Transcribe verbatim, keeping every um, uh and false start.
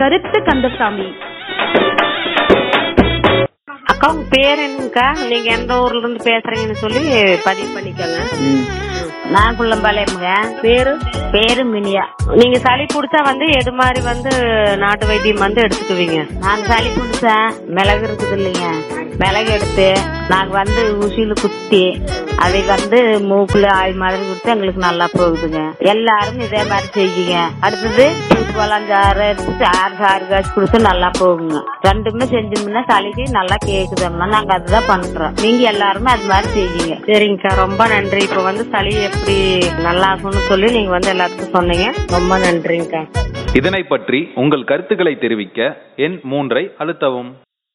கருத்து கந்தசாமி. அக்கா உங்க பேர் என்னங்கக்கா? நீங்க எந்த ஊர்ல இருந்து பேசுறீங்கன்னு சொல்லி பதிவு பண்ணிக்கோங்க. நான் குள்ளம்பாளையமுங்க. பேரு பேரு மினியா. நீங்க சளி புடிச்சா வந்து எது மாதிரி வந்து நாட்டு வைத்தியம் வந்து எடுத்துக்குவீங்க? நாங்க சளி புடிச்சேன், மிளகு இருக்குது இல்லைங்க, மிளகு எடுத்து நாங்க வந்து ஊசியில குத்தி அதை வந்து மூக்குல ஆயில் மாதிரி கொடுத்து எங்களுக்கு நல்லா போகுதுங்க. எல்லாரும் இதே மாதிரி செய்யுங்க. அடுத்தது பழஞ்சாறு எடுத்து ஆறு சாறு காய்ச்சி குடிச்சு நல்லா போகுங்க. ரெண்டுமே செஞ்சோம்னா சளிக்கு நல்லா கேக்குதம்மா. நாங்க அதுதான் பண்றோம். நீங்க எல்லாருமே அது மாதிரி செய்யுங்க. சரிங்கக்கா, ரொம்ப நன்றி. இப்ப வந்து சளி எப்படி நல்லா ஆகும்னு சொல்லி நீங்க வந்து எல்லாத்துக்கும் சொன்னீங்க. ரொம்ப நன்றிங்கக்கா. இதனை பற்றி உங்கள் கருத்துக்களை தெரிவிக்க எண் மூன்றை அழுத்தவும்.